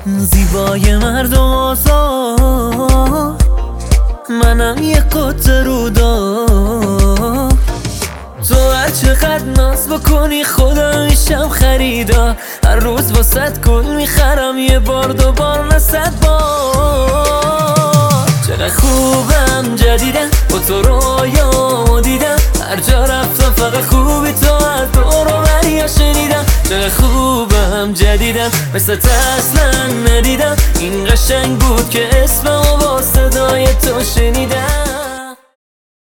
زیبای مردم آزاد، منم یه قط رودار. تو هر چقدر ناز بکنی خدا میشم خریدار. هر روز واسط گل میخرم، یه بار دوبار نه 100 بار. چقدر خوبم جدیدم، با تو رویامو دیدم. هر جا رفتم فقط خوبی تو، از دور و بریا شنیدم. چقدر خوبم جدیدم، مثل اصلا ندیدم. این قشنگ بود که اسممو با صدای تو شنیدم.